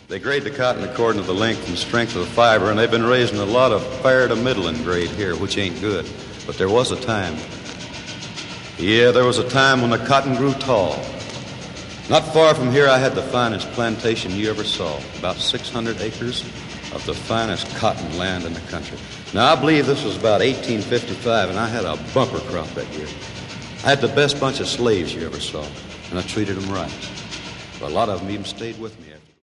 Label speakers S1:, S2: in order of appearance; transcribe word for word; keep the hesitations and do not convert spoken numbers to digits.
S1: They grade the cotton according to the length and strength of the fiber, and they've been raising a lot of fair to middling grade here, which ain't good. But there was a time. Yeah, there was a time when the cotton grew tall. Not far from here, I had the finest plantation you ever saw. About six hundred acres of the finest cotton land in the country. Now, I believe this was about eighteen fifty-five, and I had a bumper crop that year. I had the best bunch of slaves you ever saw, and I treated them right. But a lot of them even stayed with me after.